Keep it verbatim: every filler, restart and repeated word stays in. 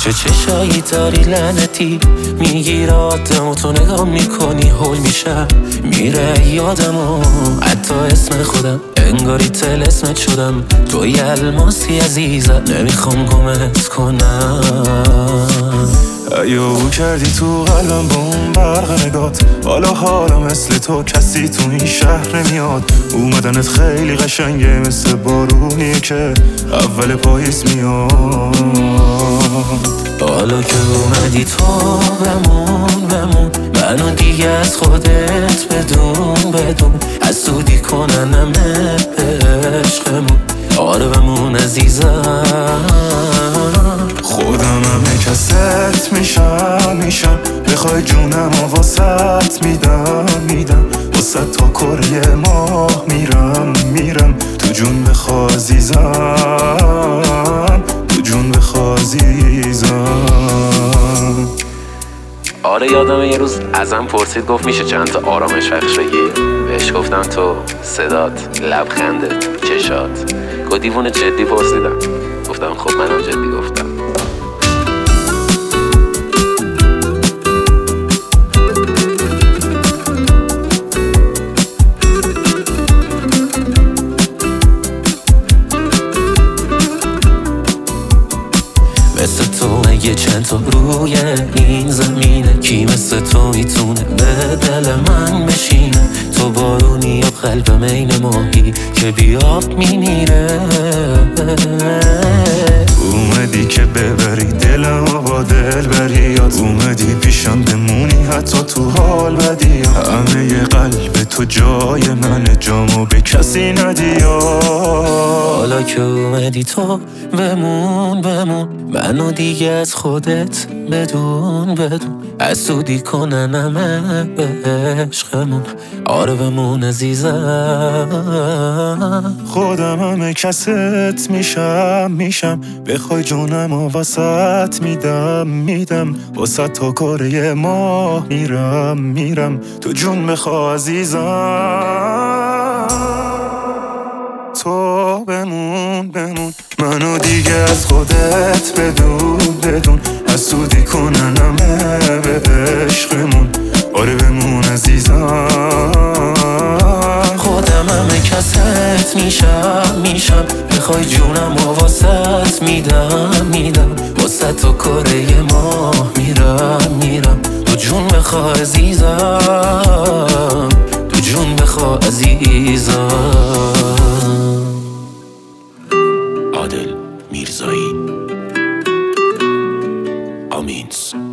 چه چشایی داری لعنتی، میگیره آدمو تو نگاه میکنی هول میشه میره یادمو، حتی اسم خودم انگاری تل اسمت شدم. توی الماسی عزیزم نمیخوام گمت کنم. ایو کردی تو قلبم با اون برق نگات، حالا حالا مثل تو کسی تو این شهر نمیاد. اومدنت خیلی قشنگه مثل بارونیه که اول پاییز میاد. حالا که اومدی تو بمون بمون، منو دیگه از خودت بدون بدون، حسودی کنن همه عشقمون. آره بمون عزیزم، خودم همه کست میشم میشم، بخوای جونم و واسط میدم میدم، واسط تا کره ماه میرم میرم، تو جون بخوا عزیزم، تو جون بخوا عزیزم. آره یادمه یه روز ازم پرسید، گفت میشه چند تا آرامش بخش بگی؟ بهش گفتم تو صدات، لبخندت، چشات. گفت دیوونه جدی پرسیدم؟ گفتم خب منم جدی گفتم. مثل تو اگه چند تا روی این زمینه، کی مثل تو میتونه به دل من بشینه؟ تو بارونی یا قلبم این ماهی که بیاب میمیره. اومدی که ببری دلم و با دل بریاد، اومدی پیشم بمونی حتی تو حال بدی. همه ی قلب تو جای منه، جامو به کسی ندیاد. حالا که اومدی تو بمون بمون، منو دیگه از خودت بدون بدون، حسودی کنن همه به عشقمون. آره بمون عزیزم، خودم همه کست میشم میشم، بخوای جونم و واسط میدم میدم، واسط تا کره ماه میرم میرم، تو جون بخوا عزیزم، تو بمون بمون، منو دیگه از خودت بدون بدون، حسودی کنن همه به عشقمون. آره بمون عزیزم، خودم همه کست میشم میشم، بخوای جونم و واسط میدم میدم، واسط تو کره ماه میرم میرم، تو جون بخوا عزیزم، تو جون بخوا عزیزم. عادل میرزایی، آمینس.